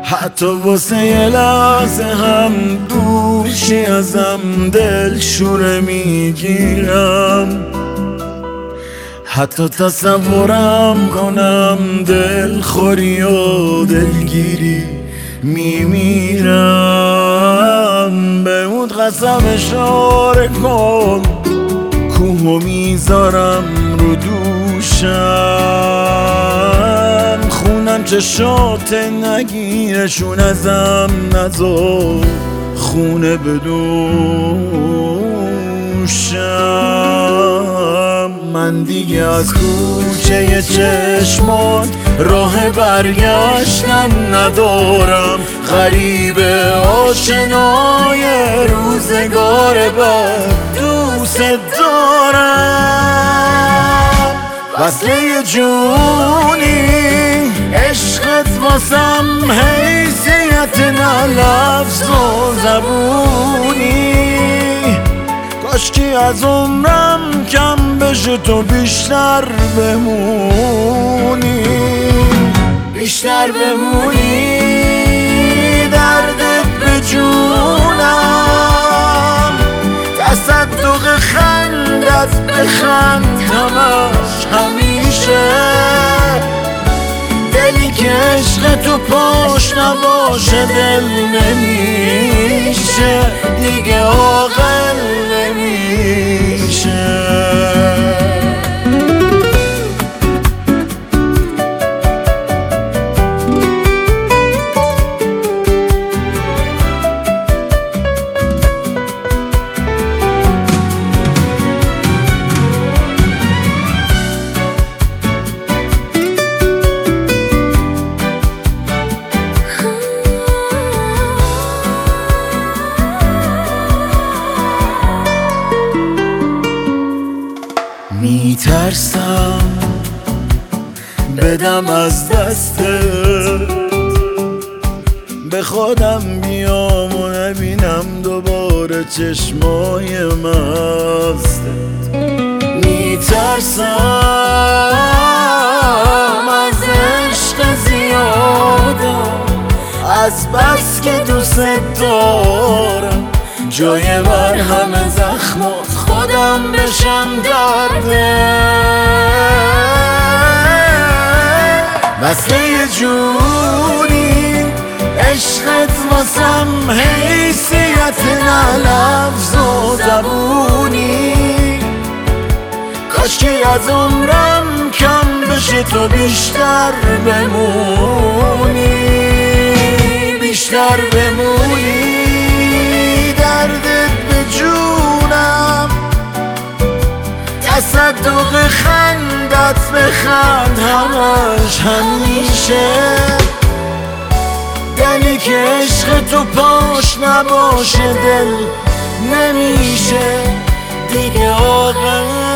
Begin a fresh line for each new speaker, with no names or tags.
حتی واسه یه لحظه هم دوشی ازم دلشوره میگیرم، حتی تصورم کنم دلخوری و دلگیری میمیرم. به اون قسم اشاره کن کوهو میذارم رو دوشم، خونم چشات نگیرشون ازم نذار خونه بدوشم. من دیگه از کوچه چشمات راه برگشتن ندارم، غریب آشنای روزگار بعد دوست دارم. وصله جونی عشقت واسم حیثیت نه لفظ و زبونی، کاشکی از عمرم کم بشه تو بیشتر بمونی، بیشتر بمونی. دردت به جونم، تصدق خندت بخند همش همیشه، دلی که عشق تو پاش نباشه دل نمیشه، دیگه عاقل نمیشه. میترسم بدم از دستت، به خودم بیام و نبینم دوباره چشمای مستت. میترسم از عشق زیادم، از بس که دوست دارم جای مرهم زخمات خودم بشم درده. وصله جونی عشقت واسم حیثیت نه لفظ و زبونی، کاشکی از عمرم کم بشه تو بیشتر بمونی، بیشتر بمونی. دردت به جونم، تصدق خندت بخند همش همیشه، دلی که عشق تو پاش نباشه دل نمیشه، دیگه عاقل